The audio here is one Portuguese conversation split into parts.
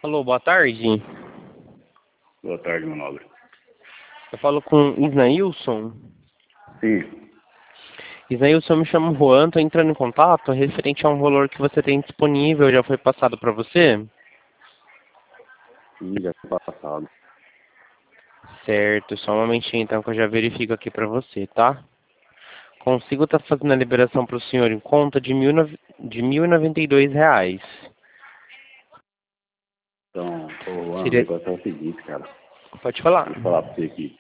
Alô, boa tarde. Boa tarde, meu nobre. Eu falo com Isnailson. Sim. Isnailson, eu me chamo Juan, estou entrando em contato referente a um valor que você tem disponível, já foi passado para você? Sim, já foi passado. Certo, só um momentinho então que eu já verifico aqui para você, tá? Consigo estar fazendo a liberação para o senhor em conta de R$ 1.092. Então, Juan, o Seria... negócio é o seguinte, cara. Pode falar. Deixa eu falar pra você aqui.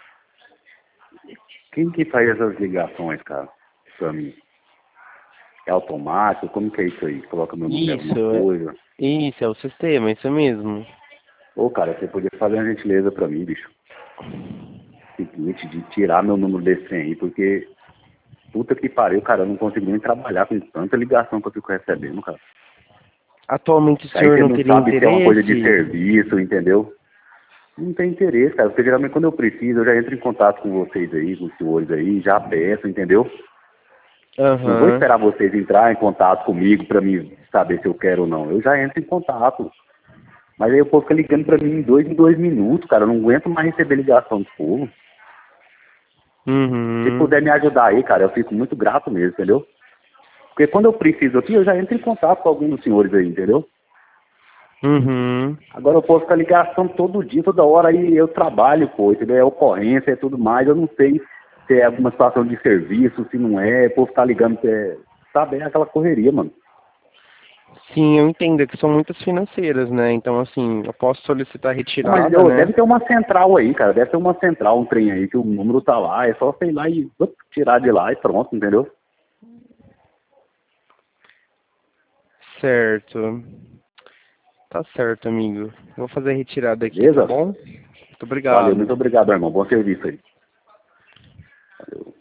Quem que faz essas ligações, cara, pra mim? É automático? Como que é isso aí? Coloca meu nome em alguma coisa? Isso, é o sistema, isso mesmo. Ô, cara, você podia fazer uma gentileza pra mim, bicho. Seguinte, de tirar meu número desse trem aí, porque puta que pariu, cara, eu não consigo nem trabalhar com tanta ligação que eu fico recebendo, cara. Atualmente o Aí senhor você não não teria sabe se é uma coisa de interesse? serviço, entendeu? Não tem interesse, cara, porque geralmente quando eu preciso, eu já entro em contato com vocês aí, com os senhores aí, já peço, entendeu? Não vou Aham. esperar vocês entrar em contato comigo pra me saber se eu quero ou não. Eu já entro em contato. Mas aí o povo fica ligando pra mim em dois minutos, cara. Eu não aguento mais receber ligação do povo. Se Uhum. puder me ajudar aí, cara, eu fico muito grato mesmo, entendeu? Porque quando eu preciso aqui, eu já entro em contato com algum dos senhores aí, entendeu? Uhum. Agora o povo fica ligação todo dia, toda hora aí eu trabalho, pô, entendeu? É ocorrência e tudo mais. Eu não sei se é alguma situação de serviço, se não é. O povo tá ligando, sabe? É aquela correria, mano. Sim, eu entendo é que são muitas financeiras, né? Então, assim, eu posso solicitar Não, mas retirada, né? deve ter uma central aí, cara. Deve ter uma central, um trem aí, que o número tá lá. É só sei lá e tirar de lá e pronto, entendeu? Certo. Tá certo, amigo. Vou fazer a retirada aqui, tá Beleza? bom? Muito Valeu, muito obrigado. obrigado, irmão. Bom serviço aí. Valeu.